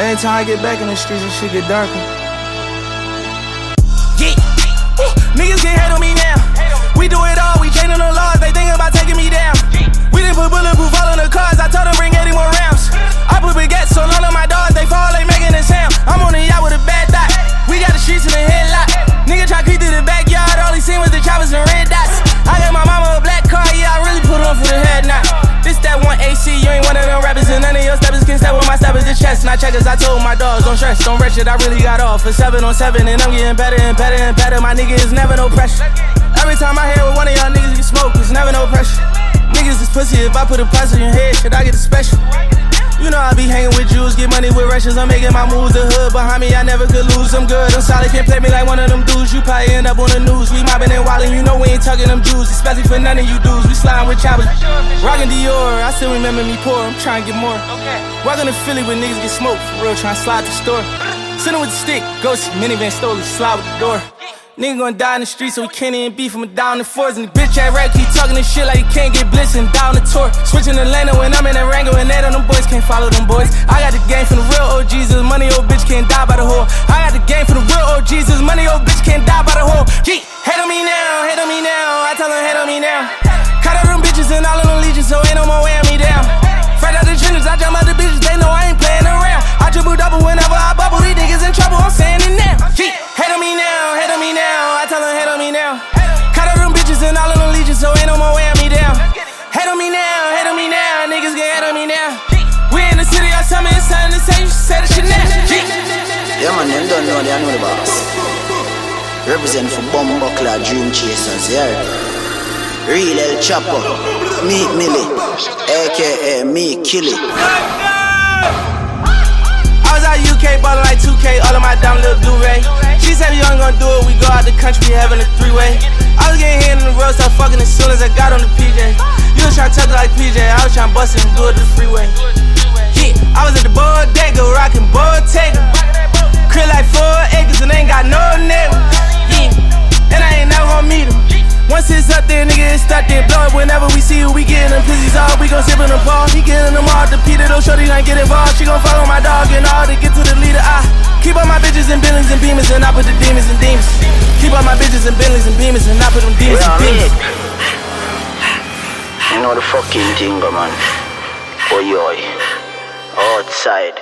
Every time I get back in the streets, this shit get darker. Yeah. Niggas get hate on me now. We do it all, we changing the laws, they thinking about taking me down. We didn't put bulletproof all in the cars, I told them bring 80 more rounds. I put baguettes on all of my dogs, they fall, they making a sound. I'm on the yacht with a bad dot, we got the streets in the headlock. Nigga try creep through the backyard, all he seen was the choppers and red dots. I got my mama a black car, yeah, I really put on for the head knot. This that one AC, you ain't one of them rappers, and none of your steppers can step with my steppers. The chest, not checkers. I told my dogs, don't stress, don't rush it. I really got off for 7 on 7, and I'm getting better and better and better. My nigga is never no pressure. Every time I hear with one of y'all niggas get smoke, it's never no pressure. Niggas is pussy, if I put a price on your head, should I get a special? You know I be hanging with Jews, get money with Russians. I'm making my moves, the hood behind me, I never could lose. I'm good, I'm solid, can't play me like one of them dudes. You probably end up on the news. We mobbing and wildin', you know we ain't tugging them Jews, especially for none of you dudes. We sliding with choppers, rockin' Dior. I still remember me poor, I'm trying to get more. Walking to Philly when niggas get smoked, for real, trying to slide the store. Sitting with the stick, go see minivan stole it, slide with the door. Nigga gon' die in the street, so we can't even beef him down the fours. And the bitch at rap keep talking this shit like he can't get blitzed and down the tour. Switching the lane when I'm in a Rango and that on them boys can't follow them boys. I got the game from the real OGs, this money old bitch can't die by the whore. I got the game from the real OGs, this money old bitch can't die by the whore. Gee, hate on me now, hate on me now, I tell them hate on me now. Cut out them bitches and all of them legions, so ain't no more wearing me down. Fresh out the trenches, I jump out the bitches, they know I ain't playing around. I triple double whenever I bubble, these niggas in trouble, I'm saying it now. Gee, hate on me now, hate on me now, I tell them hate on me now. Cut out them bitches and all of them legions, so ain't no more wearing me down. Hate on me now, niggas get hate on me now. We in the city, I tell me it's time to say, you should say the shit now. Gee. Yeah man, them don't know, they know the boss. Represent for Bumbuckler Dream Chasers, yeah. Real El Chapo, Meek Millie, aka Me Killy. I was out UK ballin' like 2K, all of my down little Blu-ray. She said you ain't gonna do it, we go out the country having a 3-way. I was getting hit in the road, start fucking as soon as I got on the PJ. You was tryna tuck it like PJ, I was tryna bust it and do it the freeway. Yeah, I was at the bodega, rockin' Bottega. Crib like 4 acres and ain't got no neighbor. Yeah, and I ain't never gonna meet him. Once it's up there, nigga, it's stuck there. Blow up whenever we see you, we getting them pussies off. We gon' sip in the ball, he getting them all. The Peter, though, shorty ain't get involved. She gon' follow my dog and all to get to the leader. I keep all my bitches in Bentleys and Beamers, and I put the demons in demons. Keep all my bitches in Bentleys and Beamers, and I put them demons in demons. You know the fucking thing, man. Oh, yoy. Outside.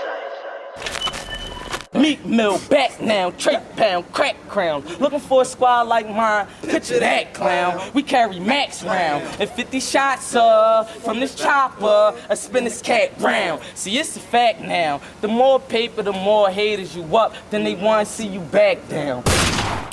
Meek Mill back now, Trey Pound, crack crown. Looking for a squad like mine, picture that clown. We carry Max round, and 50 shots from this chopper, I spin this cat brown. See, it's a fact now, the more paper, the more haters you up, then they wanna see you back down.